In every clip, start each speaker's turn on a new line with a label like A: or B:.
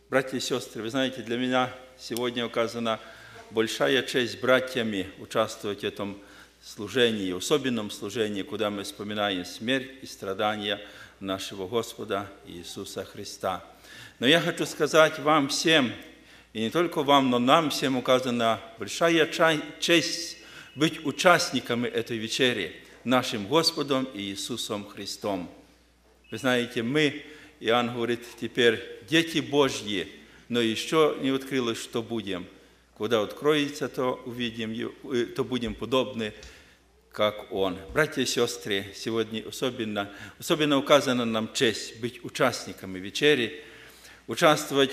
A: Братья и сестры, вы знаете, для меня сегодня оказана большая честь братьями участвовать в этом служении, особенном служении, куда мы вспоминаем смерть и страдания нашего Господа Иисуса Христа. Но я хочу сказать вам всем, и не только вам, но нам всем указана большая честь быть участниками этой вечери, нашим Господом Иисусом Христом. Вы знаете, мы, Иоанн говорит, теперь дети Божьи, но еще не открылось, что будем. Когда откроется, то увидим, то будем подобны, как Он. Братья и сестры, сегодня особенно указана нам честь быть участниками вечери, участвовать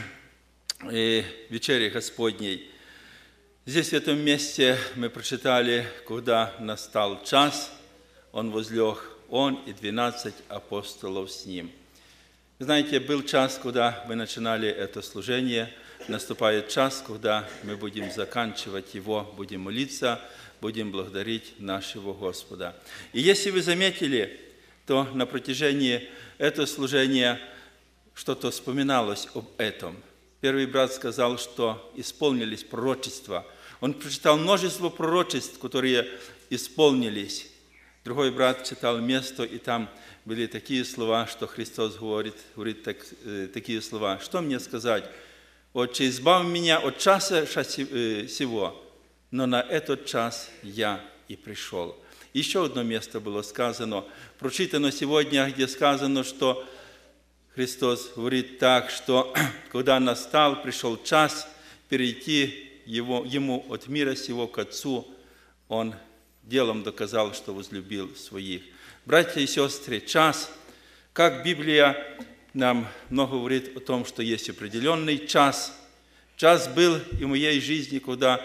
A: в вечере Господней. Здесь, в этом месте, мы прочитали, когда настал час, Он возлег, Он и 12 апостолов с Ним. Знаете, был час, когда мы начинали это служение, наступает час, когда мы будем заканчивать его, будем молиться, будем благодарить нашего Господа. И если вы заметили, то на протяжении этого служения что-то вспоминалось об этом. Первый брат сказал, что исполнились пророчества. Он прочитал множество пророчеств, которые исполнились. Другой брат читал место, и там были такие слова, что Христос говорит такие слова. Что мне сказать? «Отче, избавь меня от часа сего, но на этот час я и пришел». Еще одно место было сказано, прочитано сегодня, где сказано, что Христос говорит так, что когда настал, пришел час перейти Ему от мира сего к Отцу, Он делом доказал, что возлюбил своих. Братья и сестры, час, как Библия нам много говорит о том, что есть определенный час. Час был и в моей жизни, когда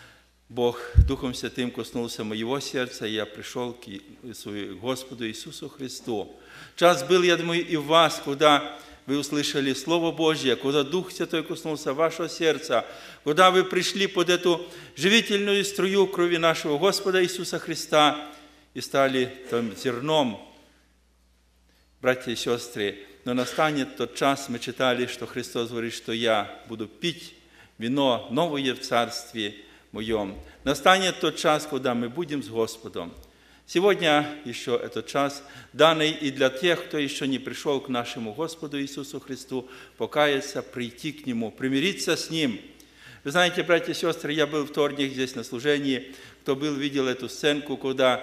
A: Бог Духом Святым коснулся моего сердца, и я пришел к Господу Иисусу Христу. Час был, я думаю, и в вас, когда вы услышали Слово Божье, когда Дух Святой коснулся вашего сердца, когда вы пришли под эту живительную струю крови нашего Господа Иисуса Христа и стали там зерном. Братья и сестры, но настанет тот час, мы читали, что Христос говорит, что я буду пить вино новое в Царстве Моем. Настанет тот час, когда мы будем с Господом. Сегодня еще этот час данный и для тех, кто еще не пришел к нашему Господу Иисусу Христу, покаяться, прийти к Нему, примириться с Ним. Вы знаете, братья и сестры, я был вторник здесь на служении, кто был, видел эту сценку, когда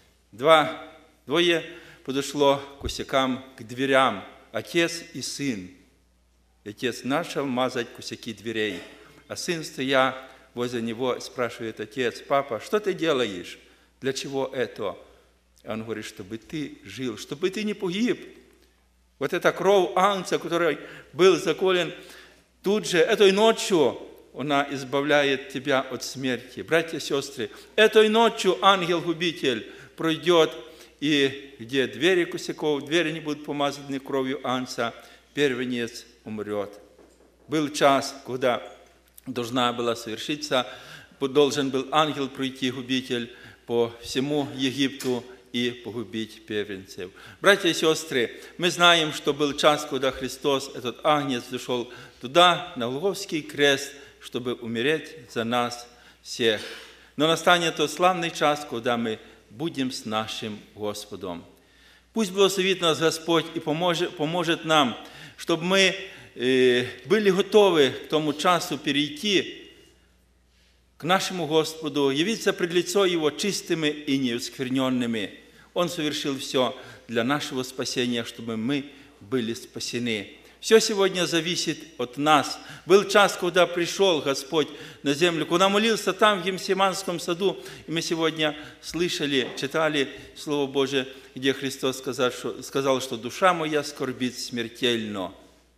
A: двое подошло к косякам, к дверям, отец и сын. Отец начал мазать косяки дверей, а сын, стоя возле него, спрашивает: отец, папа, что ты делаешь? Для чего это? Он говорит, чтобы ты жил, чтобы ты не погиб. Вот эта кровь Агнца, который был заколен тут же, этой ночью, она избавляет тебя от смерти. Братья и сестры, этой ночью ангел-губитель пройдет, и где двери косяков, двери не будут помазаны кровью Агнца, первенец умрет. Был час, когда должна была совершиться, должен был ангел пройти, губитель, по всему Египту и погубить первенцев. Братья и сестры, мы знаем, что был час, когда Христос, этот Агнец, зашел туда, на Голгофский крест, чтобы умереть за нас всех. Но настанет тот славный час, когда мы будем с нашим Господом. Пусть благословит нас Господь и поможет нам, чтобы мы были готовы к тому часу перейти к нашему Господу, явиться пред лицо Его чистыми и неоскверненными. Он совершил все для нашего спасения, чтобы мы были спасены. Все сегодня зависит от нас. Был час, когда пришел Господь на землю, когда молился там, в Гефсиманском саду, и мы сегодня слышали, читали Слово Божие, где Христос сказал, что душа моя скорбит смертельно.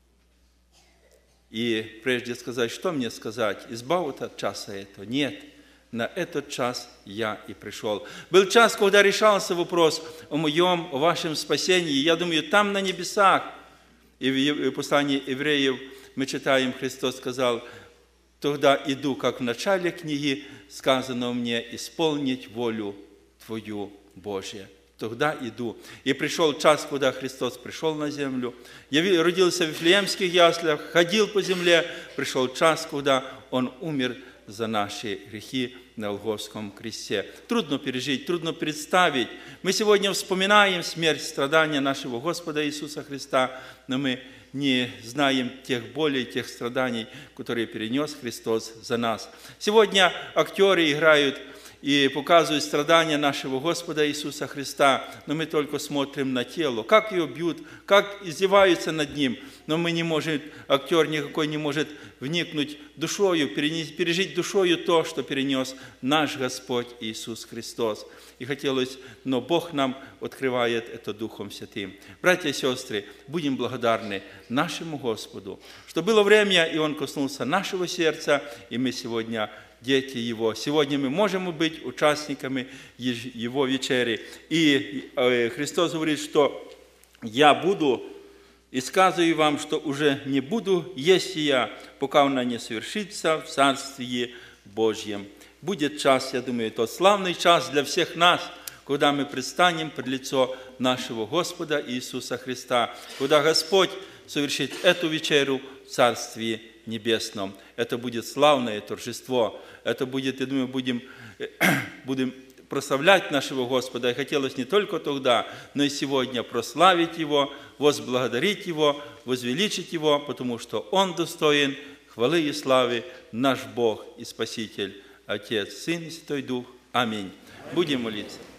A: И прежде сказать, что мне сказать? Избавь от часа этого? Нет, на этот час я и пришел. Был час, когда решался вопрос о моем, о вашем спасении. Я думаю, там на небесах. И в послании евреев мы читаем, Христос сказал: «Тогда иду, как в начале книги сказано мне, исполнить волю Твою, Божия». тогда иду. И пришел час, когда Христос пришел на землю, родился в Вифлеемских яслях, ходил по земле, пришел час, когда Он умер за наши грехи на Голгофском кресте. Трудно пережить, трудно представить. Мы сегодня вспоминаем смерть, страдания нашего Господа Иисуса Христа, но мы не знаем тех болей, тех страданий, которые перенес Христос за нас. Сегодня актеры играют и показывают страдания нашего Господа Иисуса Христа, но мы только смотрим на тело, как его бьют, как издеваются над ним, но мы не можем, актер никакой не может вникнуть душою, пережить душою то, что перенес наш Господь Иисус Христос. И хотелось, но Бог нам открывает это Духом Святым. Братья и сестры, будем благодарны нашему Господу, что было время, и Он коснулся нашего сердца, и мы сегодня дети Его. Сегодня мы можем быть участниками Его вечери. И Христос говорит, что «Я буду, и сказываю вам, что уже не буду есть я, пока она не совершится в Царстве Божьем». Будет час, я думаю, тот славный час для всех нас, когда мы предстанем пред лицо нашего Господа Иисуса Христа, когда Господь совершит эту вечеру в Царстве Небесном. Это будет славное торжество. Это будет, я думаю, будем прославлять нашего Господа. И хотелось не только тогда, но и сегодня прославить Его, возблагодарить Его, возвеличить Его, потому что Он достоин хвалы и славы, наш Бог и Спаситель, Отец, Сын и Святой Дух. Аминь. Будем молиться.